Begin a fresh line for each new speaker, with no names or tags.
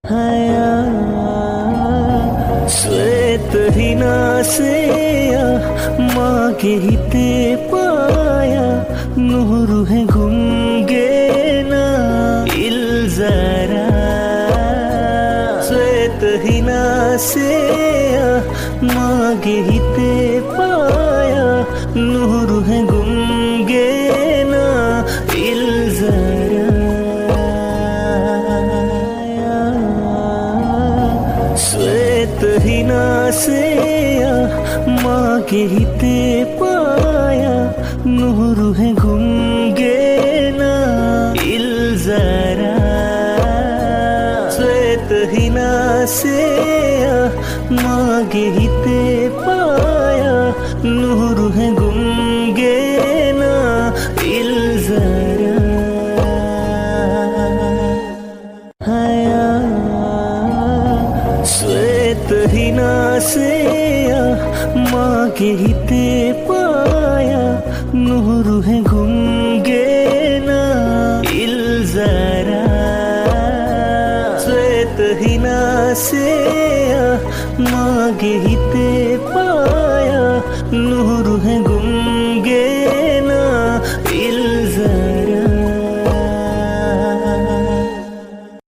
हया श्वेत हिना से मागे हिते पाया नूर है गुंगे ना इल्जरा श्वेत हिना से मागे हिते पाया नूर है गुंगे ना इल्जरा श्वेत हिना से मागे हिते पाया नूर है गुंगे ना इल्जरा श्वेत हिना से मागे हिते पाया नूर है गुंगे ना इल्जरा हया श्वेत हिना से मागे हिते पाया नूर है गुंगे ना इल्जरा श्वेत हिना से मागे हिते पाया नूर है गुंगे